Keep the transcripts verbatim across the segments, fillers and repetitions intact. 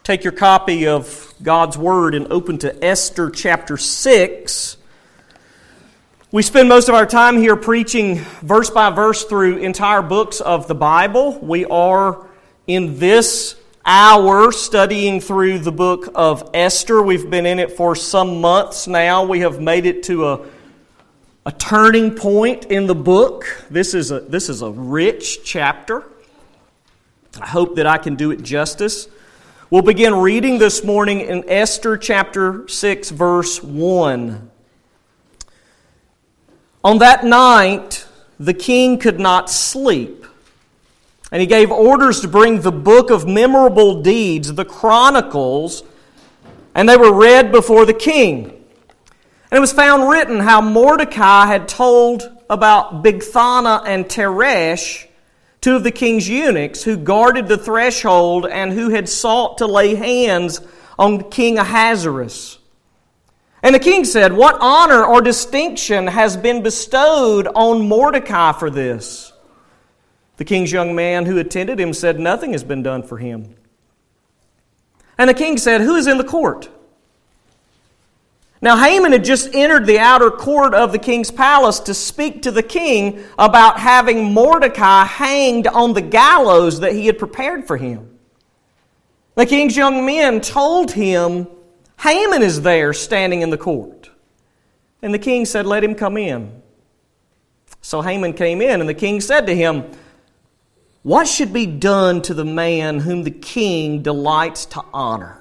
take your copy of God's Word and open to Esther chapter six. We spend most of our time here preaching verse by verse through entire books of the Bible. We are in this hour studying through the book of Esther. We've been in it for some months now. We have made it to a, a turning point in the book. This is a, this is a rich chapter. I hope that I can do it justice. We'll begin reading this morning in Esther chapter six, verse one. On that night, the king could not sleep, and he gave orders to bring the book of memorable deeds, the Chronicles, and they were read before the king. And it was found written how Mordecai had told about Bigthana and Teresh, two of the king's eunuchs who guarded the threshold and who had sought to lay hands on King Ahasuerus. And the king said, "What honor or distinction has been bestowed on Mordecai for this?" The king's young man who attended him said, "Nothing has been done for him." And the king said, "Who is in the court?" Now Haman had just entered the outer court of the king's palace to speak to the king about having Mordecai hanged on the gallows that he had prepared for him. The king's young men told him, "Haman is there standing in the court." And the king said, "Let him come in." So Haman came in, and the king said to him, "What should be done to the man whom the king delights to honor?"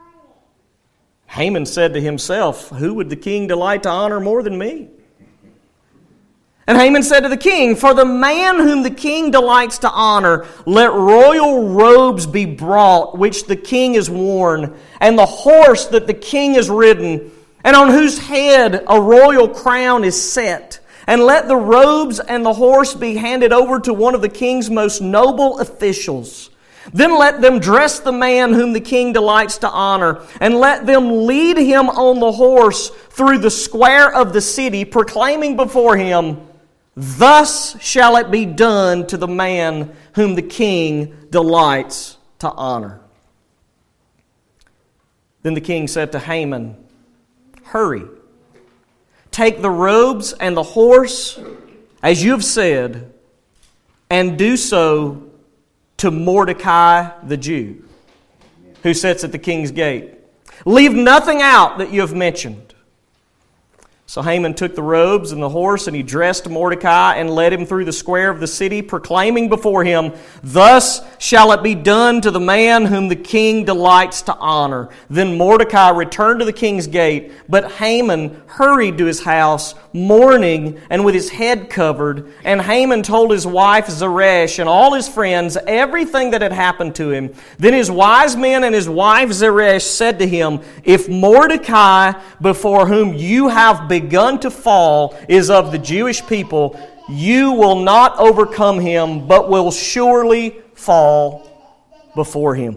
Haman said to himself, "Who would the king delight to honor more than me?" And Haman said to the king, "For the man whom the king delights to honor, let royal robes be brought, which the king has worn, and the horse that the king has ridden, and on whose head a royal crown is set. And let the robes and the horse be handed over to one of the king's most noble officials. Then let them dress the man whom the king delights to honor, and let them lead him on the horse through the square of the city, proclaiming before him, 'Thus shall it be done to the man whom the king delights to honor.'" Then the king said to Haman, "Hurry, take the robes and the horse, as you have said, and do so to Mordecai the Jew, who sits at the king's gate. Leave nothing out that you have mentioned." So Haman took the robes and the horse, and he dressed Mordecai and led him through the square of the city, proclaiming before him, "Thus shall it be done to the man whom the king delights to honor." Then Mordecai returned to the king's gate, but Haman hurried to his house, mourning and with his head covered. And Haman told his wife Zeresh and all his friends everything that had happened to him. Then his wise men and his wife Zeresh said to him, "If Mordecai, before whom you have begun to fall, is of the Jewish people, you will not overcome him, but will surely fall before him."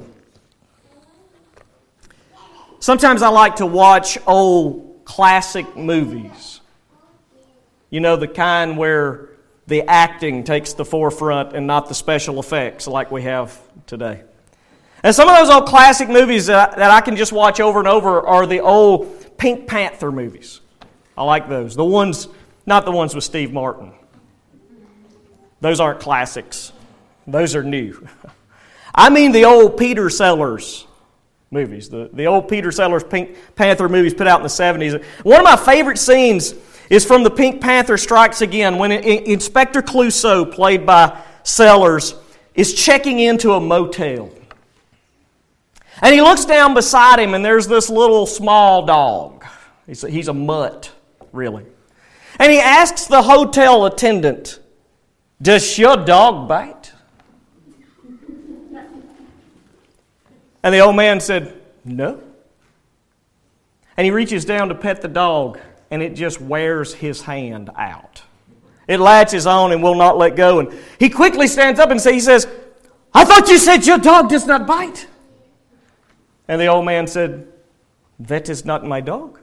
Sometimes I like to watch old classic movies. You know, the kind where the acting takes the forefront and not the special effects like we have today. And some of those old classic movies that, that I can just watch over and over are the old Pink Panther movies. I like those. The ones, not the ones with Steve Martin. Those aren't classics. Those are new. I mean the old Peter Sellers movies. The, the old Peter Sellers Pink Panther movies put out in the seventies. One of my favorite scenes is from the Pink Panther Strikes Again, when Inspector Clouseau, played by Sellers, is checking into a motel. And he looks down beside him, and there's this little small dog. He's a, he's a mutt, really. And he asks the hotel attendant, "Does your dog bite?" And the old man said, "No." And he reaches down to pet the dog, and it just wears his hand out. It latches on and will not let go. And he quickly stands up and say, he says, "I thought you said your dog does not bite." And the old man said, "That is not my dog."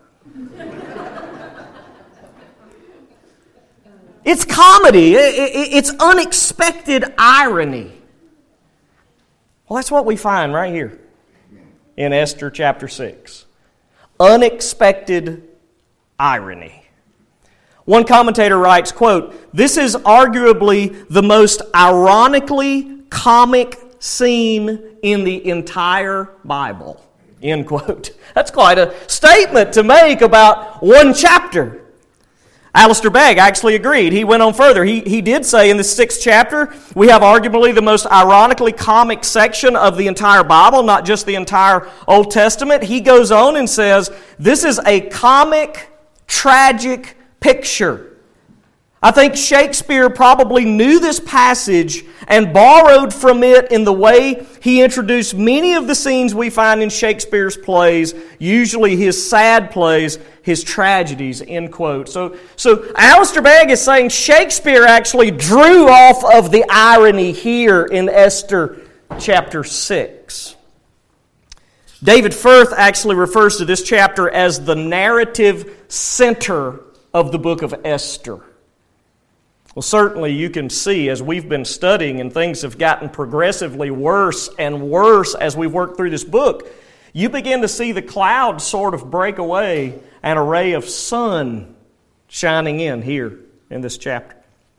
It's comedy. It's unexpected irony. Well, that's what we find right here. in Esther chapter six. Unexpected irony. One commentator writes, quote, "This is arguably the most ironically comic scene in the entire Bible." End quote. That's quite a statement to make about one chapter. Alistair Begg actually agreed. He went on further. He, he did say in the sixth chapter, we have arguably the most ironically comic section of the entire Bible, not just the entire Old Testament. He goes on and says, this is a comic, tragic picture. I think Shakespeare probably knew this passage and borrowed from it in the way he introduced many of the scenes we find in Shakespeare's plays, usually his sad plays, his tragedies, end quote. So, so Alistair Begg is saying Shakespeare actually drew off of the irony here in Esther chapter six. David Firth actually refers to this chapter as the narrative center of the book of Esther. Well, certainly you can see as we've been studying and things have gotten progressively worse and worse as we've worked through this book, you begin to see the clouds sort of break away and a ray of sun shining in here in this chapter.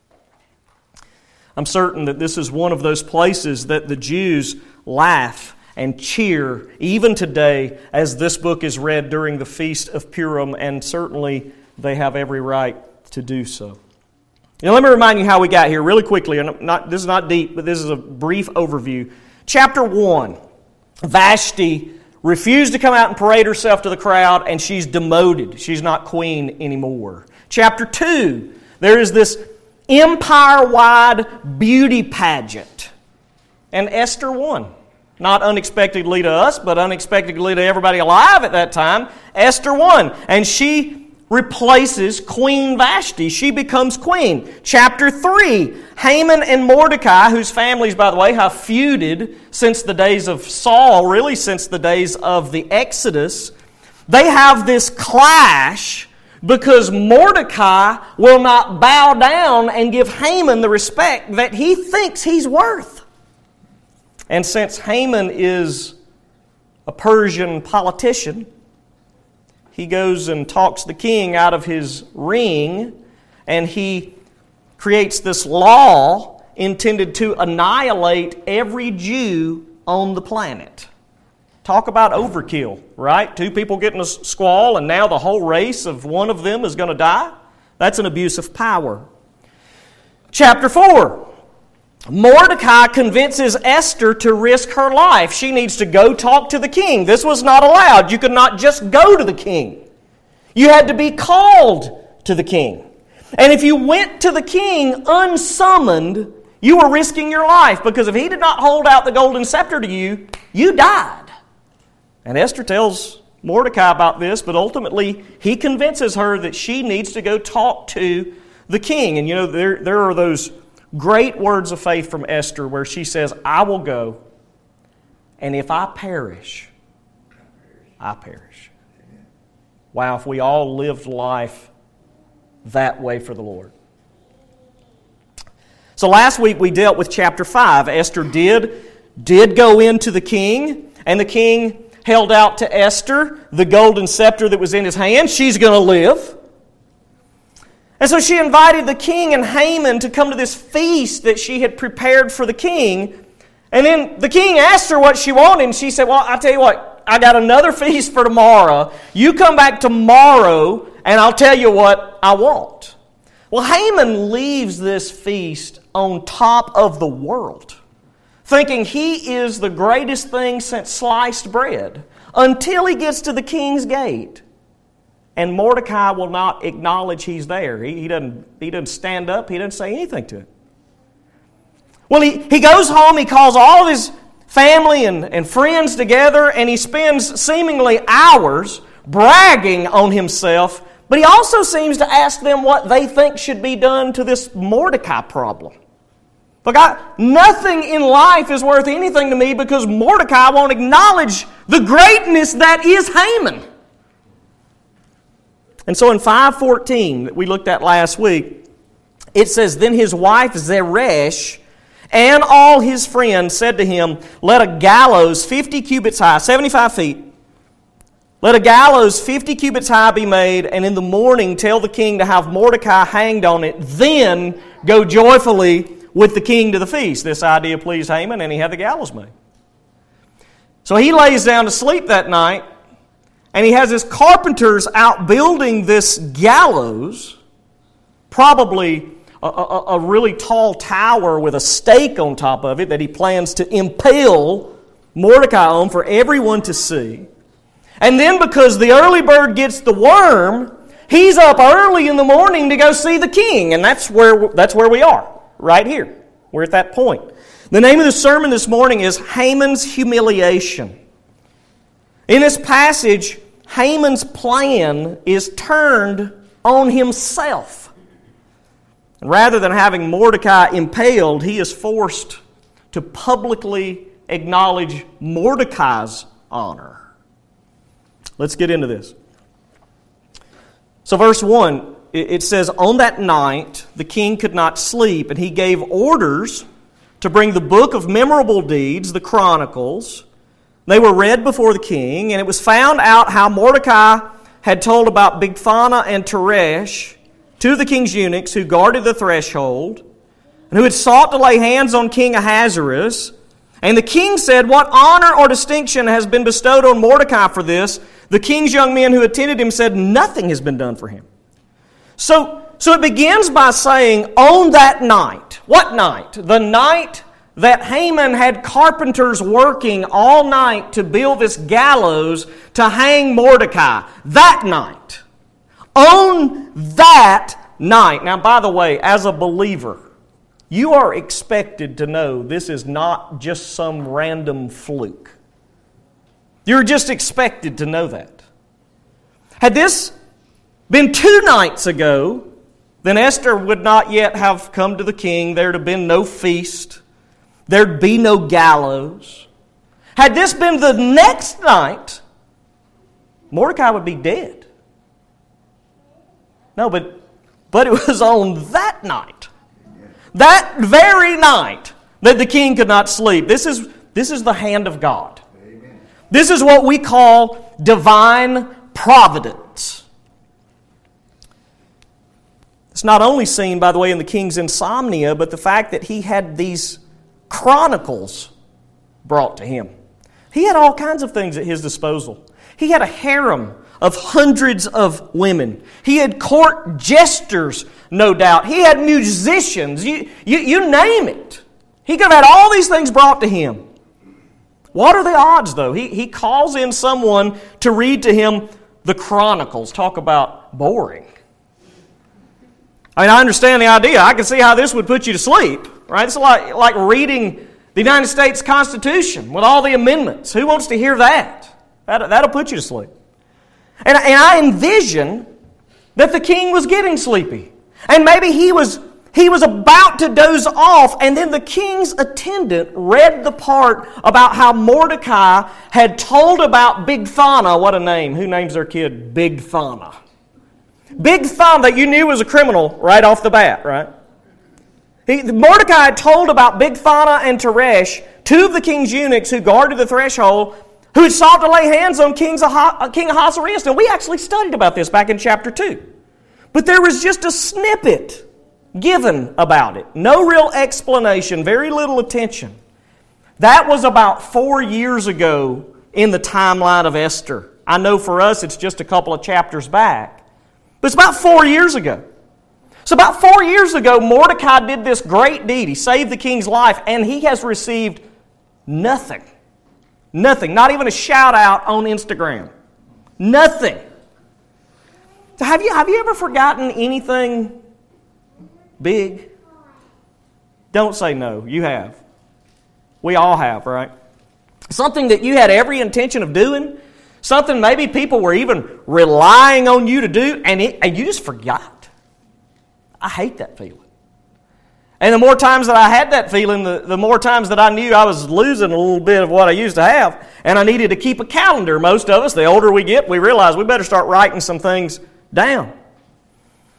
I'm certain that this is one of those places that the Jews laugh and cheer even today as this book is read during the Feast of Purim, and certainly they have every right to do so. Now, let me remind you how we got here really quickly. And not, this is not deep, but this is a brief overview. Chapter one, Vashti refused to come out and parade herself to the crowd, and she's demoted. She's not queen anymore. Chapter two, there is this empire-wide beauty pageant. And Esther won. Not unexpectedly to us, but unexpectedly to everybody alive at that time. Esther won. And she replaces Queen Vashti. She becomes queen. Chapter three, Haman and Mordecai, whose families, by the way, have feuded since the days of Saul, really since the days of the Exodus. They have this clash because Mordecai will not bow down and give Haman the respect that he thinks he's worth. And since Haman is a Persian politician, he goes and talks the king out of his ring, and he creates this law intended to annihilate every Jew on the planet. Talk about overkill, right? Two people get in a squall, and now the whole race of one of them is going to die? That's an abuse of power. Chapter four. Mordecai convinces Esther to risk her life. She needs to go talk to the king. This was not allowed. You could not just go to the king. You had to be called to the king. And if you went to the king unsummoned, you were risking your life, because if he did not hold out the golden scepter to you, you died. And Esther tells Mordecai about this, but ultimately he convinces her that she needs to go talk to the king. And you know, there, there are those great words of faith from Esther where she says, I will go, and if I perish, I perish. Wow, if we all lived life that way for the Lord. So last week we dealt with chapter five. Esther did, did go into the king, and the king held out to Esther the golden scepter that was in his hand. She's going to live. And so she invited the king and Haman to come to this feast that she had prepared for the king. And then the king asked her what she wanted, and she said, well, I'll tell you what, I got another feast for tomorrow. You come back tomorrow, and I'll tell you what I want. Well, Haman leaves this feast on top of the world, thinking he is the greatest thing since sliced bread, until he gets to the king's gate. And Mordecai will not acknowledge he's there. He, he, doesn't, he doesn't stand up. He doesn't say anything to it. Well, he, he goes home. He calls all of his family and, and friends together, and he spends seemingly hours bragging on himself. But he also seems to ask them what they think should be done to this Mordecai problem. Look, I, nothing in life is worth anything to me because Mordecai won't acknowledge the greatness that is Haman. And so in five fourteen that we looked at last week, it says, Then his wife Zeresh and all his friends said to him, let a gallows fifty cubits high, seventy-five feet, let a gallows fifty cubits high be made, and in the morning tell the king to have Mordecai hanged on it. Then go joyfully with the king to the feast. This idea pleased Haman, and he had the gallows made. So he lays down to sleep that night, and he has his carpenters out building this gallows, probably a, a, a really tall tower with a stake on top of it that he plans to impale Mordecai on for everyone to see. And then because the early bird gets the worm, he's up early in the morning to go see the king. And that's where, that's where we are, right here. We're at that point. The name of the sermon this morning is Haman's Humiliation. In this passage, Haman's plan is turned on himself. Rather than having Mordecai impaled, he is forced to publicly acknowledge Mordecai's honor. Let's get into this. So verse one, it says, on that night the king could not sleep, and he gave orders to bring the book of memorable deeds, the Chronicles. They were read before the king, and it was found out how Mordecai had told about Bigthana and Teresh, two of the king's eunuchs who guarded the threshold, and who had sought to lay hands on King Ahasuerus. And the king said, what honor or distinction has been bestowed on Mordecai for this? The king's young men who attended him said, nothing has been done for him. So, so it begins by saying, on that night. What night? The night that Haman had carpenters working all night to build this gallows to hang Mordecai. That night. On that night. Now, by the way, as a believer, you are expected to know this is not just some random fluke. You're just expected to know that. Had this been two nights ago, then Esther would not yet have come to the king. There'd have been no feast. There'd be no gallows. Had this been the next night, Mordecai would be dead. No, but, but it was on that night, that very night, that the king could not sleep. This is, this is the hand of God. Amen. This is what we call divine providence. It's not only seen, by the way, in the king's insomnia, but the fact that he had these chronicles brought to him. He had all kinds of things at his disposal. He had a harem of hundreds of women. He had court jesters, no doubt. He had musicians. You, you, you name it. He could have had all these things brought to him. What are the odds, though? He, he calls in someone to read to him the Chronicles. Talk about boring. I mean, I understand the idea. I can see how this would put you to sleep, right? It's like, like reading the United States Constitution with all the amendments. Who wants to hear that? that that'll put you to sleep. And, and I envision that the king was getting sleepy. And maybe he was, he was about to doze off, and then the king's attendant read the part about how Mordecai had told about Bigthana. What a name. Who names their kid Bigthana? Bigthana, that you knew was a criminal right off the bat, right? He, Mordecai had told about Bigthana and Teresh, two of the king's eunuchs who guarded the threshold, who had sought to lay hands on King Ahasuerus. And we actually studied about this back in chapter two. But there was just a snippet given about it. No real explanation, very little attention. That was about four years ago in the timeline of Esther. I know for us it's just a couple of chapters back. But it's about four years ago. So about four years ago, Mordecai did this great deed. He saved the king's life, and he has received nothing. Nothing. Not even a shout out on Instagram. Nothing. So have you, have you ever forgotten anything big? Don't say no. You have. We all have, right? Something that you had every intention of doing. Something maybe people were even relying on you to do, and, it, and you just forgot. I hate that feeling. And the more times that I had that feeling, the, the more times that I knew I was losing a little bit of what I used to have, and I needed to keep a calendar. Most of us, the older we get, we realize we better start writing some things down.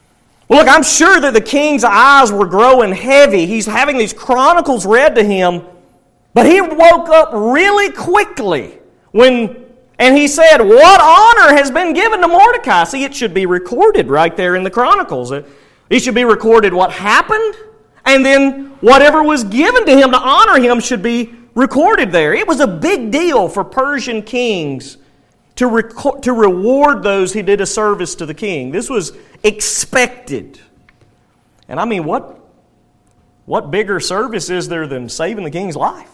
Well, look, I'm sure that the king's eyes were growing heavy. He's having these chronicles read to him, but he woke up really quickly when, and he said, what honor has been given to Mordecai? See, it should be recorded right there in the chronicles. It, it should be recorded what happened, and then whatever was given to him to honor him should be recorded there. It was a big deal for Persian kings to, rec- to reward those who did a service to the king. This was expected. And I mean, what, what bigger service is there than saving the king's life?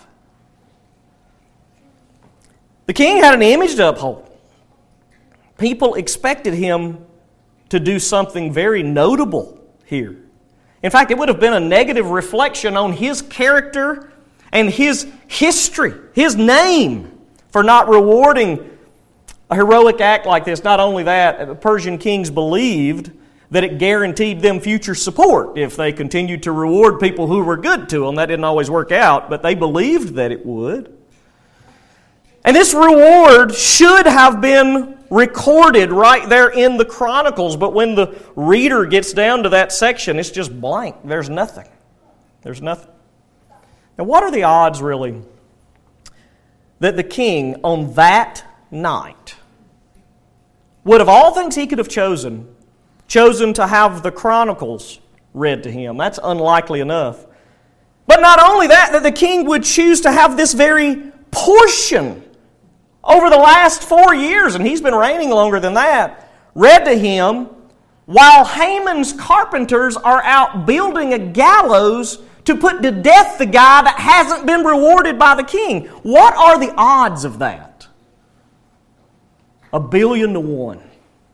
The king had an image to uphold. People expected him to do something very notable here. In fact, it would have been a negative reflection on his character and his history, his name, for not rewarding a heroic act like this. Not only that, the Persian kings believed that it guaranteed them future support if they continued to reward people who were good to them. That didn't always work out, but they believed that it would. And this reward should have been recorded right there in the Chronicles, but when the reader gets down to that section, it's just blank. There's nothing. There's nothing. Now, what are the odds, really, that the king on that night would, of all things he could have chosen, chosen to have the Chronicles read to him? That's unlikely enough. But not only that, that the king would choose to have this very portion over the last four years, and he's been reigning longer than that, read to him while Haman's carpenters are out building a gallows to put to death the guy that hasn't been rewarded by the king. What are the odds of that? A billion to one.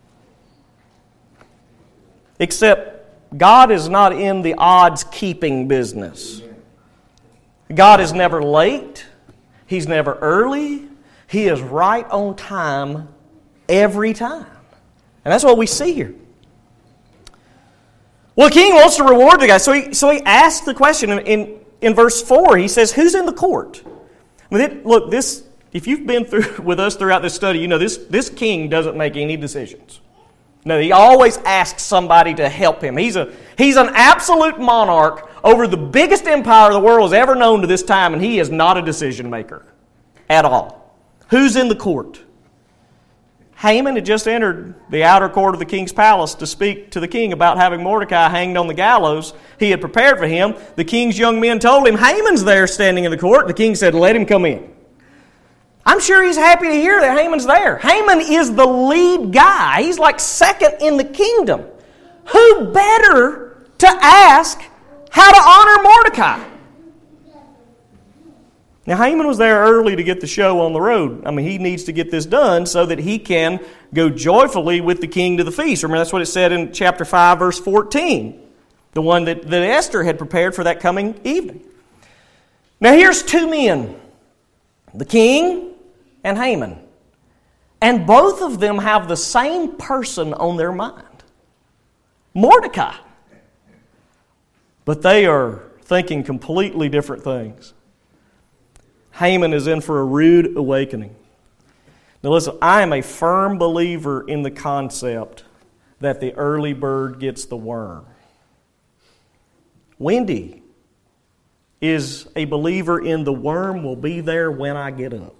Except God is not in the odds-keeping business. God is never late. He's never early. He is right on time every time. And that's what we see here. Well, the king wants to reward the guy. So he, so he asks the question in, in, in verse four. He says, who's in the court? I mean, it, look, this, if you've been through with us throughout this study, you know this, this king doesn't make any decisions. No, he always asks somebody to help him. He's, a, he's an absolute monarch over the biggest empire the world has ever known to this time, and he is not a decision maker at all. Who's in the court? Haman had just entered the outer court of the king's palace to speak to the king about having Mordecai hanged on the gallows he had prepared for him. The king's young men told him, Haman's there standing in the court. The king said, let him come in. I'm sure he's happy to hear that Haman's there. Haman is the lead guy. He's like second in the kingdom. Who better to ask how to honor Mordecai? Now, Haman was there early to get the show on the road. I mean, he needs to get this done so that he can go joyfully with the king to the feast. Remember, that's what it said in chapter five, verse fourteen. The one that, that Esther had prepared for that coming evening. Now, here's two men. The king and Haman. And both of them have the same person on their mind. Mordecai. But they are thinking completely different things. Haman is in for a rude awakening. Now listen, I am a firm believer in the concept that the early bird gets the worm. Wendy is a believer in the worm will be there when I get up.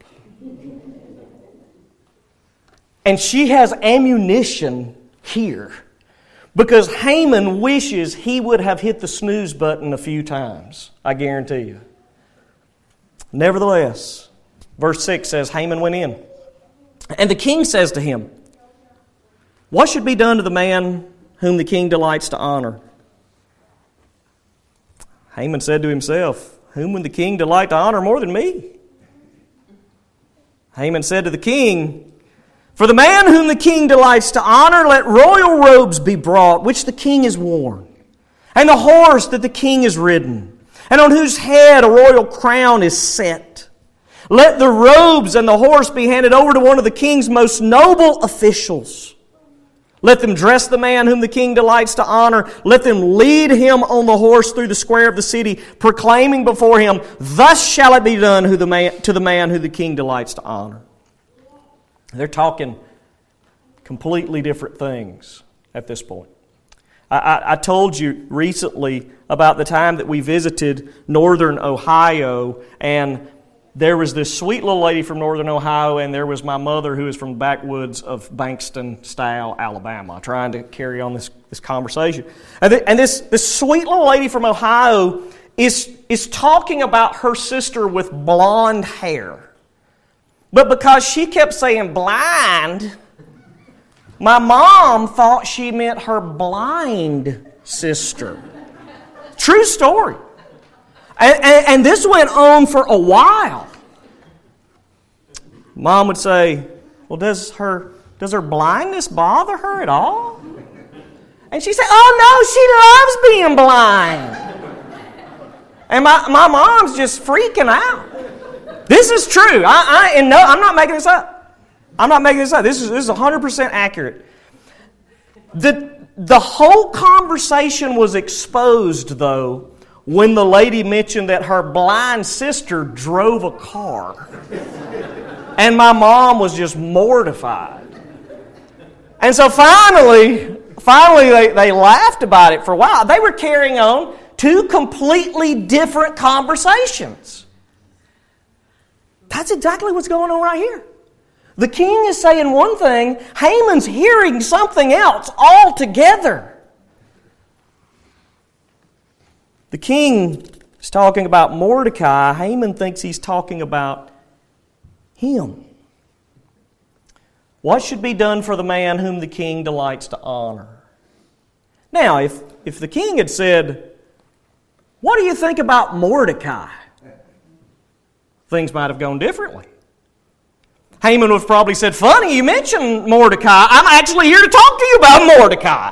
And she has ammunition here because Haman wishes he would have hit the snooze button a few times, I guarantee you. Nevertheless, verse six says, Haman went in. And the king says to him, what should be done to the man whom the king delights to honor? Haman said to himself, whom would the king delight to honor more than me? Haman said to the king, for the man whom the king delights to honor, let royal robes be brought, which the king has worn, and the horse that the king has ridden, and on whose head a royal crown is set. Let the robes and the horse be handed over to one of the king's most noble officials. Let them dress the man whom the king delights to honor. Let them lead him on the horse through the square of the city, proclaiming before him, thus shall it be done who the man, to the man who the king delights to honor. They're talking completely different things at this point. I, I, I told you recently about the time that we visited northern Ohio, and there was this sweet little lady from northern Ohio, and there was my mother who is from the backwoods of Bankston-style Alabama, trying to carry on this, this conversation. And, th- and this, this sweet little lady from Ohio is, is talking about her sister with blonde hair. But because she kept saying blind, my mom thought she meant her blind sister. True story. And, and, and this went on for a while. Mom would say, well, does her does her blindness bother her at all? And she'd say, oh no, she loves being blind. And my, my mom's just freaking out. This is true. I, I and no, I'm not making this up. I'm not making this up. This is this is one hundred percent accurate. The, the whole conversation was exposed, though, when the lady mentioned that her blind sister drove a car. And my mom was just mortified. And so finally, finally they, they laughed about it for a while. They were carrying on two completely different conversations. That's exactly what's going on right here. The king is saying one thing, Haman's hearing something else altogether. The king is talking about Mordecai. Haman thinks he's talking about him. What should be done for the man whom the king delights to honor? Now, if, if the king had said, what do you think about Mordecai? Things might have gone differently. Haman would have probably said, funny, you mentioned Mordecai. I'm actually here to talk to you about Mordecai.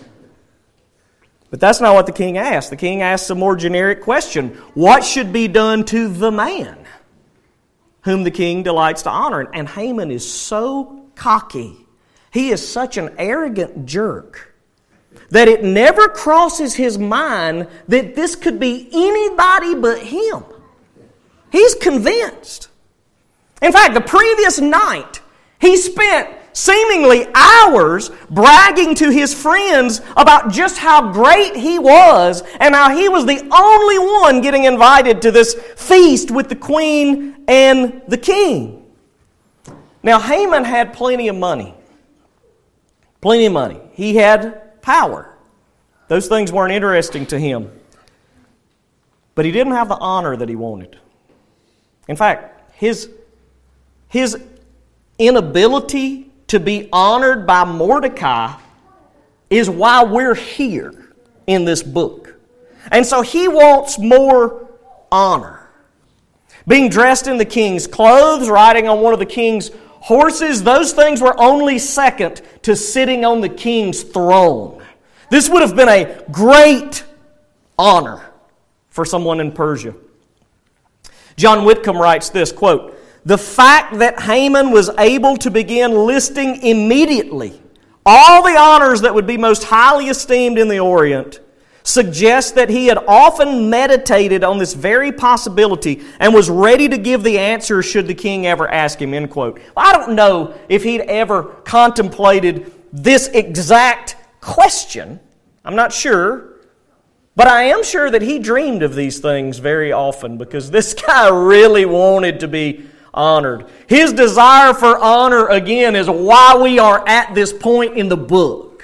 But that's not what the king asked. The king asked a more generic question. What should be done to the man whom the king delights to honor? And Haman is so cocky. He is such an arrogant jerk that it never crosses his mind that this could be anybody but him. He's convinced. In fact, the previous night, he spent seemingly hours bragging to his friends about just how great he was and how he was the only one getting invited to this feast with the queen and the king. Now, Haman had plenty of money. Plenty of money. He had power. Those things weren't interesting to him. But he didn't have the honor that he wanted. In fact, his, his inability to be honored by Mordecai is why we're here in this book. And so he wants more honor. Being dressed in the king's clothes, riding on one of the king's horses, those things were only second to sitting on the king's throne. This would have been a great honor for someone in Persia. John Whitcomb writes this, quote, the fact that Haman was able to begin listing immediately all the honors that would be most highly esteemed in the Orient suggests that he had often meditated on this very possibility and was ready to give the answer should the king ever ask him, end quote. I don't know if he'd ever contemplated this exact question. I'm not sure. But I am sure that he dreamed of these things very often because this guy really wanted to be honored. His desire for honor, again, is why we are at this point in the book.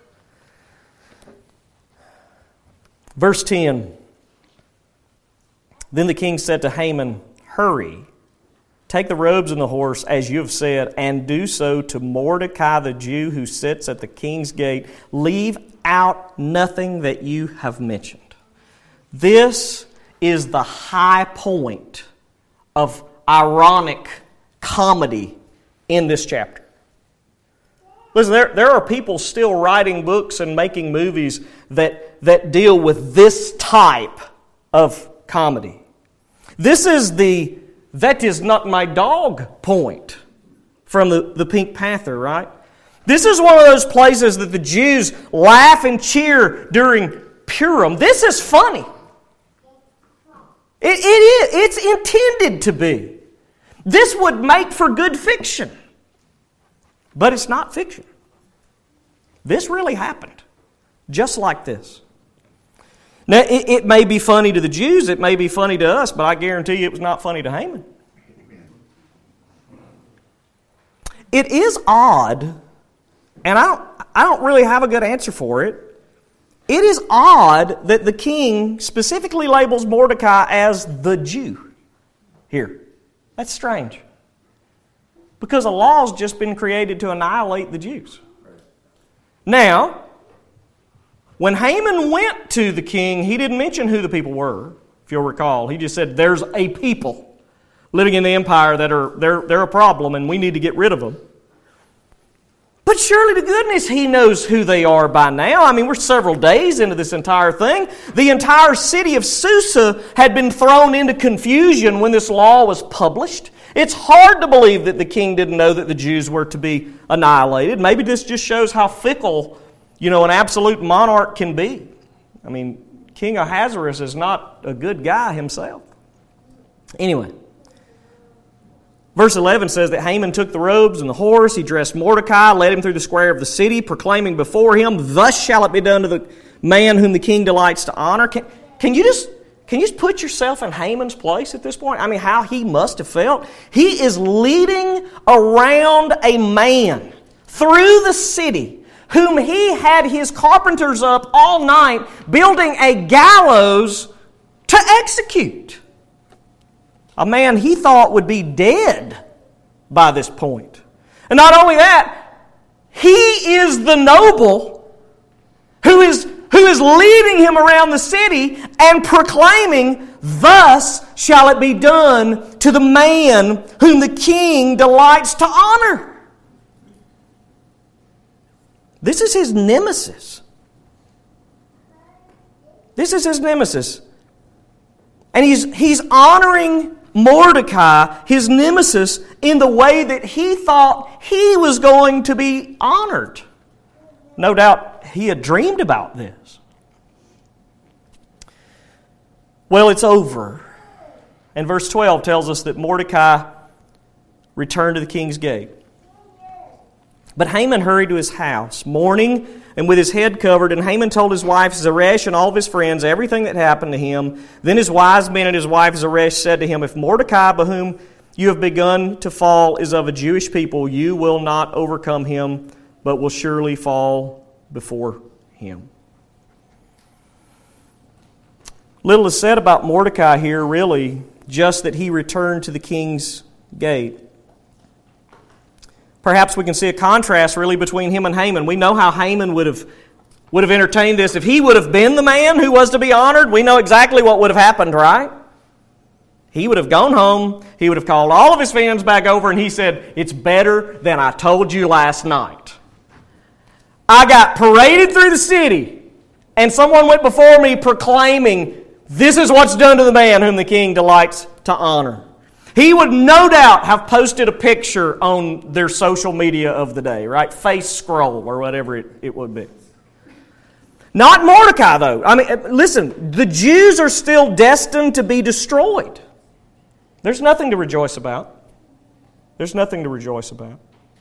Verse ten. Then the king said to Haman, hurry, take the robes and the horse, as you have said, and do so to Mordecai the Jew who sits at the king's gate. Leave out nothing that you have mentioned. This is the high point of ironic comedy in this chapter. Listen, there, there are people still writing books and making movies that, that deal with this type of comedy. This is the "that is not my dog" point from the, the Pink Panther, right? This is one of those places that the Jews laugh and cheer during Purim. This is funny. It, it is. It's intended to be. This would make for good fiction. But it's not fiction. This really happened. Just like this. Now, it, it may be funny to the Jews, it may be funny to us, but I guarantee you it was not funny to Haman. It is odd, and I don't, I don't really have a good answer for it. It is odd that the king specifically labels Mordecai as the Jew here. That's strange. Because a law's just been created to annihilate the Jews. Now, when Haman went to the king, he didn't mention who the people were, if you'll recall. He just said, there's a people living in the empire that are they're, they're a problem and we need to get rid of them. But surely to goodness he knows who they are by now. I mean, we're several days into this entire thing. The entire city of Susa had been thrown into confusion when this law was published. It's hard to believe that the king didn't know that the Jews were to be annihilated. Maybe this just shows how fickle, you know, an absolute monarch can be. I mean, King Ahasuerus is not a good guy himself. Anyway, verse eleven says that Haman took the robes and the horse, he dressed Mordecai, led him through the square of the city, proclaiming before him, thus shall it be done to the man whom the king delights to honor. Can, can you just can you just put yourself in Haman's place at this point? I mean, how he must have felt. He is leading around a man through the city whom he had his carpenters up all night building a gallows to execute. A man he thought would be dead by this point. And not only that, he is the noble who is, who is leading him around the city and proclaiming, thus shall it be done to the man whom the king delights to honor. This is his nemesis. This is his nemesis. And he's, he's honoring Mordecai, his nemesis, in the way that he thought he was going to be honored. No doubt he had dreamed about this. Well, it's over. And verse twelve tells us that Mordecai returned to the king's gate. But Haman hurried to his house, mourning and with his head covered. And Haman told his wife Zeresh and all of his friends everything that happened to him. Then his wise men and his wife Zeresh said to him, if Mordecai, by whom you have begun to fall, is of a Jewish people, you will not overcome him, but will surely fall before him. Little is said about Mordecai here, really, just that he returned to the king's gate. Perhaps we can see a contrast really between him and Haman. We know how Haman would have, would have entertained this. If he would have been the man who was to be honored, we know exactly what would have happened, right? He would have gone home, he would have called all of his friends back over, and he said, it's better than I told you last night. I got paraded through the city, and someone went before me proclaiming, this is what's done to the man whom the king delights to honor. He would no doubt have posted a picture on their social media of the day, right? Face scroll or whatever it, it would be. Not Mordecai, though. I mean, listen, the Jews are still destined to be destroyed. There's nothing to rejoice about. There's nothing to rejoice about.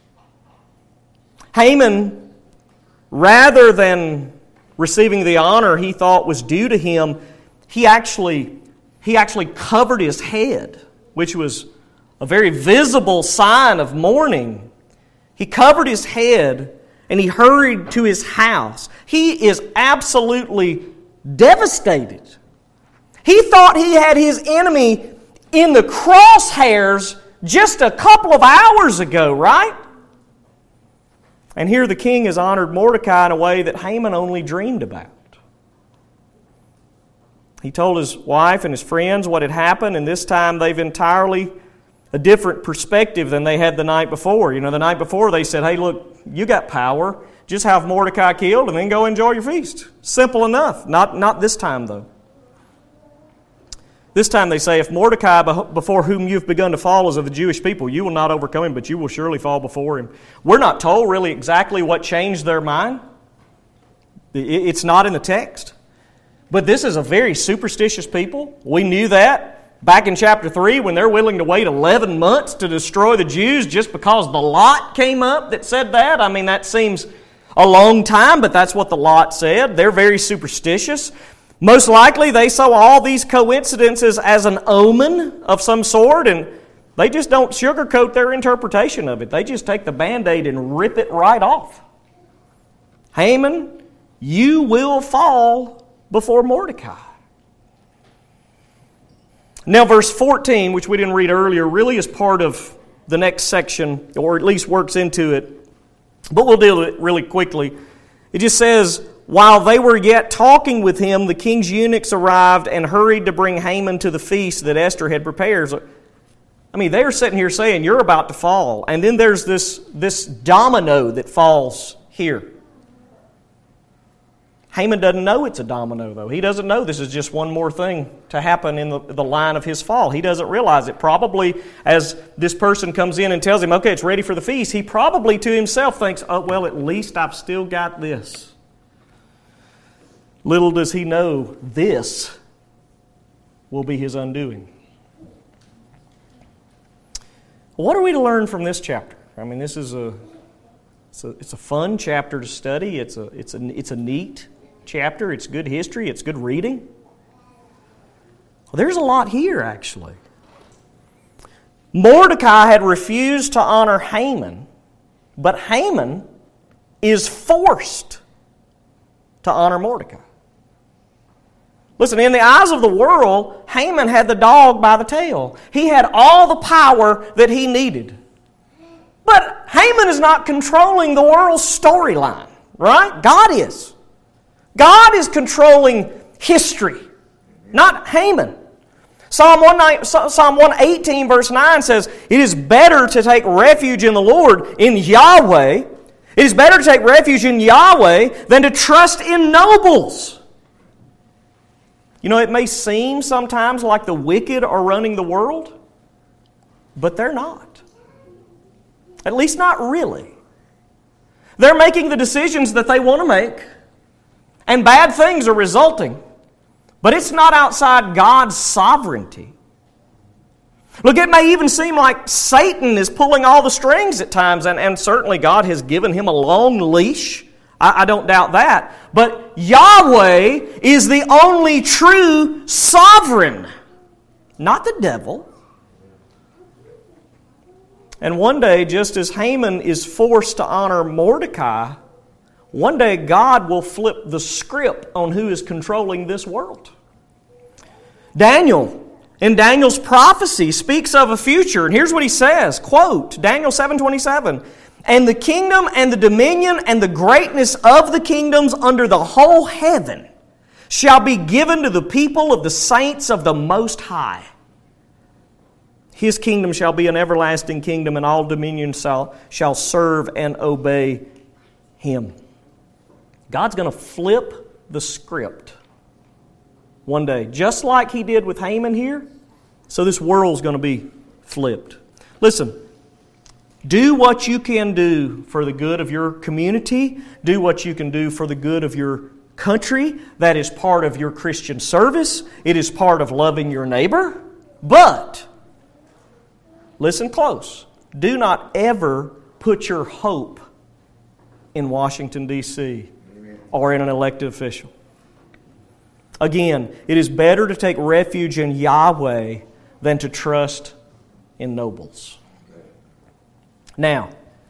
Haman, rather than receiving the honor he thought was due to him, he actually, he actually covered his head, which was a very visible sign of mourning. He covered his head and he hurried to his house. He is absolutely devastated. He thought he had his enemy in the crosshairs just a couple of hours ago, right? And here the king has honored Mordecai in a way that Haman only dreamed about. He told his wife and his friends what had happened, and this time they've entirely a different perspective than they had the night before. You know, the night before they said, hey, look, you got power. Just have Mordecai killed and then go enjoy your feast. Simple enough. Not, not this time, though. This time they say, if Mordecai, before whom you've begun to fall, is of the Jewish people, you will not overcome him, but you will surely fall before him. We're not told really exactly what changed their mind. It's not in the text. But this is a very superstitious people. We knew that back in chapter three when they're willing to wait eleven months to destroy the Jews just because the lot came up that said that. I mean, that seems a long time, but that's what the lot said. They're very superstitious. Most likely they saw all these coincidences as an omen of some sort, and they just don't sugarcoat their interpretation of it. They just take the Band-Aid and rip it right off. Haman, you will fall before Mordecai. Now verse fourteen, which we didn't read earlier, really is part of the next section, or at least works into it. But we'll deal with it really quickly. It just says, while they were yet talking with him, the king's eunuchs arrived and hurried to bring Haman to the feast that Esther had prepared. I mean, they're sitting here saying, you're about to fall. And then there's this, this domino that falls here. Haman doesn't know it's a domino, though. He doesn't know this is just one more thing to happen in the, the line of his fall. He doesn't realize it. Probably as this person comes in and tells him, okay, it's ready for the feast, he probably to himself thinks, oh, well, at least I've still got this. Little does he know this will be his undoing. What are we to learn from this chapter? I mean, this is a it's a, it's a fun chapter to study. It's a it's a it's a neat chapter. It's good history. It's good reading. Well, there's a lot here, actually. Mordecai had refused to honor Haman, but Haman is forced to honor Mordecai. Listen, in the eyes of the world, Haman had the dog by the tail. He had all the power that he needed. But Haman is not controlling the world's storyline, right? God is. God is controlling history, not Haman. Psalm one eighteen verse nine says, it is better to take refuge in the Lord, in Yahweh. It is better to take refuge in Yahweh than to trust in nobles. You know, it may seem sometimes like the wicked are running the world, but they're not. At least not really. They're making the decisions that they want to make, and bad things are resulting. But it's not outside God's sovereignty. Look, it may even seem like Satan is pulling all the strings at times, and, and certainly God has given him a long leash. I, I don't doubt that. But Yahweh is the only true sovereign, not the devil. And one day, just as Haman is forced to honor Mordecai, one day God will flip the script on who is controlling this world. Daniel, in Daniel's prophecy, speaks of a future, and here's what he says, quote, Daniel seven twenty-seven, and the kingdom and the dominion and the greatness of the kingdoms under the whole heaven shall be given to the people of the saints of the Most High. His kingdom shall be an everlasting kingdom, and all dominions shall, shall serve and obey Him. God's going to flip the script one day, just like He did with Haman here. So this world's going to be flipped. Listen, do what you can do for the good of your community. Do what you can do for the good of your country. That is part of your Christian service. It is part of loving your neighbor. But listen close. Do not ever put your hope in Washington, D C or in an elected official. Again, it is better to take refuge in Yahweh than to trust in nobles. Now,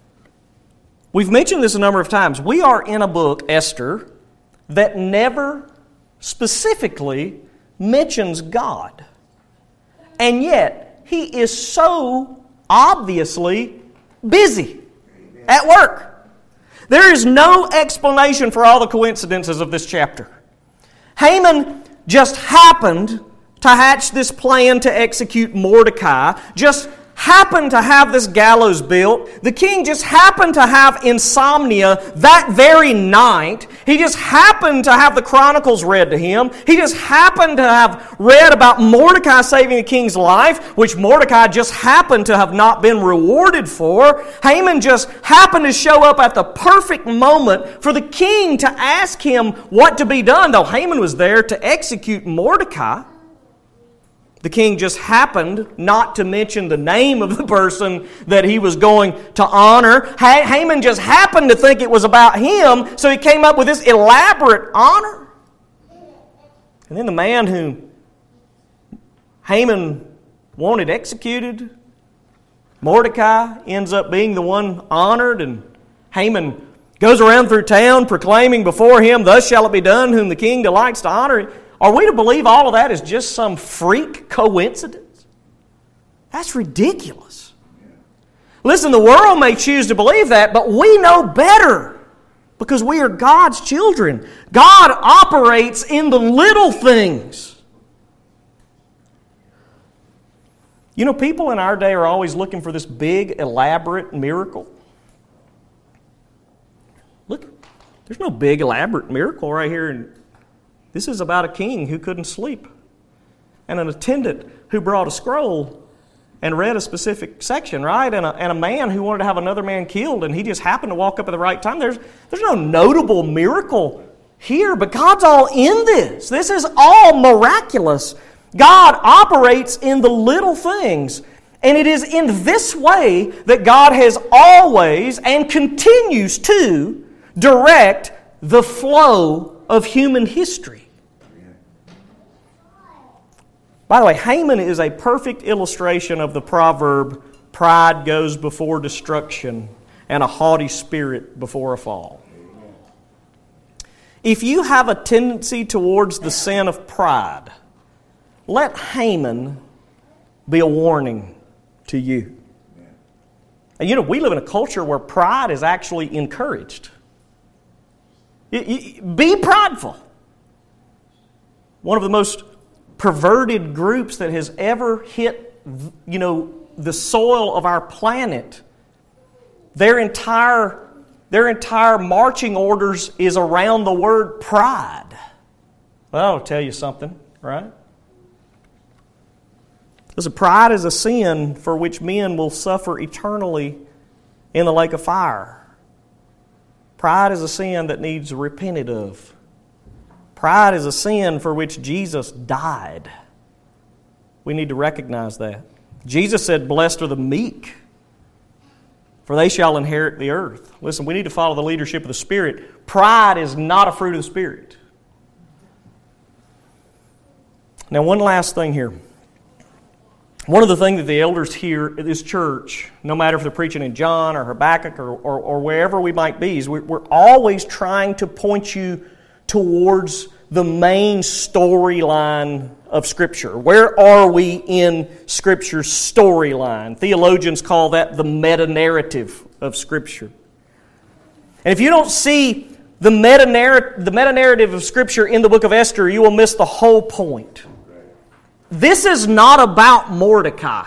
we've mentioned this a number of times. We are in a book, Esther, that never specifically mentions God. And yet, He is so obviously busy at work. There is no explanation for all the coincidences of this chapter. Haman just happened to hatch this plan to execute Mordecai, just happened to have this gallows built. The king just happened to have insomnia that very night. He just happened to have the Chronicles read to him. He just happened to have read about Mordecai saving the king's life, which Mordecai just happened to have not been rewarded for. Haman just happened to show up at the perfect moment for the king to ask him what to be done, though Haman was there to execute Mordecai. The king just happened not to mention the name of the person that he was going to honor. Ha- Haman just happened to think it was about him, so he came up with this elaborate honor. And then the man who Haman wanted executed, Mordecai, ends up being the one honored, and Haman goes around through town proclaiming before him, "Thus shall it be done whom the king delights to honor." Are we to believe all of that is just some freak coincidence? That's ridiculous. Listen, the world may choose to believe that, but we know better because we are God's children. God operates in the little things. You know, people in our day are always looking for this big, elaborate miracle. Look, there's no big, elaborate miracle right here. This is about a king who couldn't sleep and an attendant who brought a scroll and read a specific section, right? And a, and a man who wanted to have another man killed, and he just happened to walk up at the right time. There's, there's no notable miracle here, but God's all in this. This is all miraculous. God operates in the little things. And it is in this way that God has always and continues to direct the flow of human history. By the way, Haman is a perfect illustration of the proverb, "Pride goes before destruction, and a haughty spirit before a fall." If you have a tendency towards the sin of pride, let Haman be a warning to you. And you know, we live in a culture where pride is actually encouraged. Be prideful. One of the most perverted groups that has ever hit, you know, the soil of our planet. Their entire, their entire marching orders is around the word pride. Well, I'll tell you something, right? Listen, pride is a sin for which men will suffer eternally in the lake of fire. Pride is a sin that needs repented of. Pride is a sin for which Jesus died. We need to recognize that. Jesus said, "Blessed are the meek, for they shall inherit the earth." Listen, we need to follow the leadership of the Spirit. Pride is not a fruit of the Spirit. Now, one last thing here. One of the things that the elders here at this church, no matter if they're preaching in John or Habakkuk or, or, or wherever we might be, is we're, we're always trying to point you towards the main storyline of Scripture. Where are we in Scripture's storyline? Theologians call that the meta-narrative of Scripture. And if you don't see the meta-narrative, the meta-narrative of Scripture in the book of Esther, you will miss the whole point. This is not about Mordecai.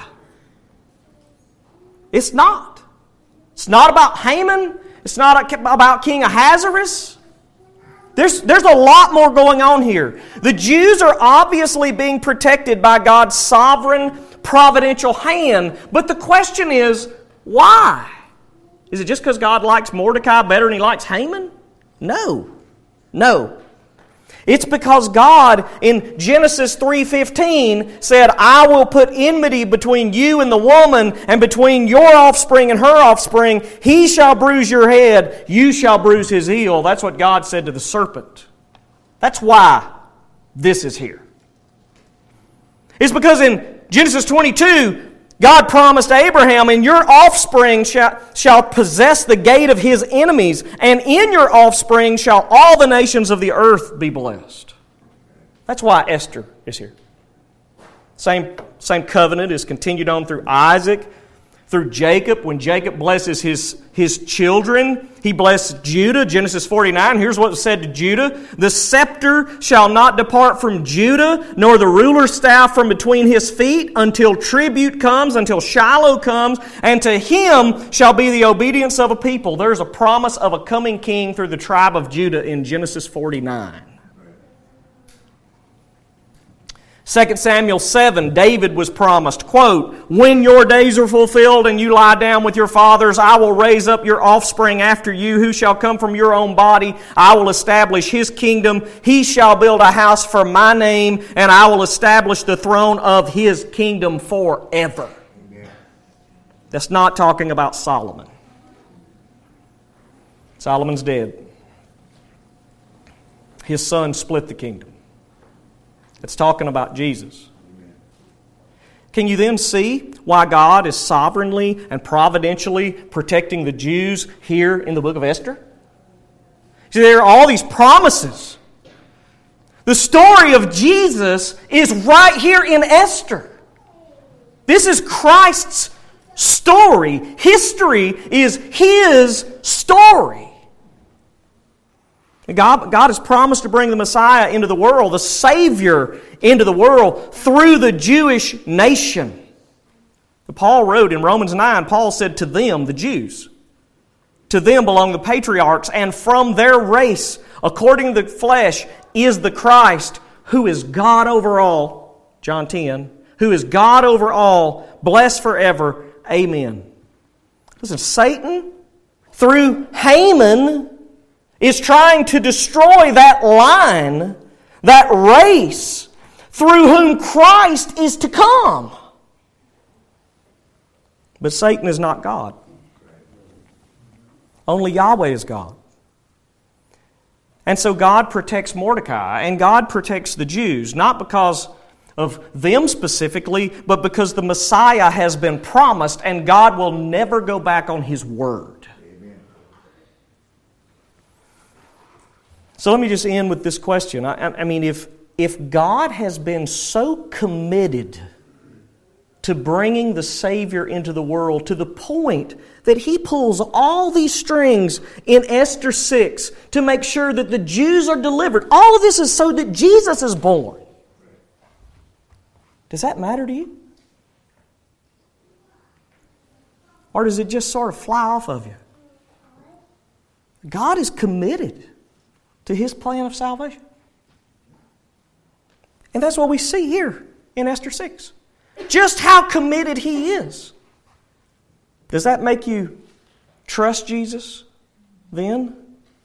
It's not. It's not about Haman. It's not about King Ahasuerus. There's, there's a lot more going on here. The Jews are obviously being protected by God's sovereign, providential hand. But the question is, why? Is it just because God likes Mordecai better than He likes Haman? No. No. It's because God, in Genesis three fifteen, said, "I will put enmity between you and the woman, and between your offspring and her offspring. He shall bruise your head, you shall bruise his heel." That's what God said to the serpent. That's why this is here. It's because in Genesis twenty-two, God promised Abraham, "And your offspring shall, shall possess the gate of his enemies, and in your offspring shall all the nations of the earth be blessed." That's why Esther is here. Same, same covenant is continued on through Isaac, through Jacob. When Jacob blesses his, his children, he blessed Judah. Genesis forty-nine, here's what was said to Judah. "The scepter shall not depart from Judah, nor the ruler's staff from between his feet, until tribute comes, until Shiloh comes, and to him shall be the obedience of a people." There's a promise of a coming king through the tribe of Judah in Genesis forty-nine. Second Samuel seven, David was promised, quote, "When your days are fulfilled and you lie down with your fathers, I will raise up your offspring after you, who shall come from your own body. I will establish his kingdom. He shall build a house for my name, and I will establish the throne of his kingdom forever." Amen. That's not talking about Solomon. Solomon's dead. His son split the kingdom. It's talking about Jesus. Can you then see why God is sovereignly and providentially protecting the Jews here in the book of Esther? See, there are all these promises. The story of Jesus is right here in Esther. This is Christ's story. History is His story. God, God has promised to bring the Messiah into the world, the Savior into the world, through the Jewish nation. Paul wrote in Romans nine, Paul said, "To them, the Jews, to them belong the patriarchs, and from their race, according to the flesh, is the Christ, who is God over all." John ten, "who is God over all, blessed forever. Amen." Listen, Satan, through Haman, is trying to destroy that line, that race, through whom Christ is to come. But Satan is not God. Only Yahweh is God. And so God protects Mordecai, and God protects the Jews, not because of them specifically, but because the Messiah has been promised, and God will never go back on His word. So let me just end with this question. I, I mean, if, if God has been so committed to bringing the Savior into the world to the point that He pulls all these strings in Esther six to make sure that the Jews are delivered, all of this is so that Jesus is born. Does that matter to you? Or does it just sort of fly off of you? God is committed to His plan of salvation. And that's what we see here in Esther six. Just how committed He is. Does that make you trust Jesus then?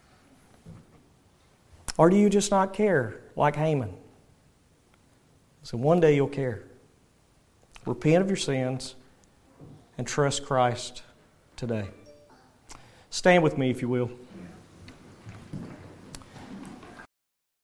Or do you just not care like Haman? So one day you'll care. Repent of your sins and trust Christ today. Stand with me if you will.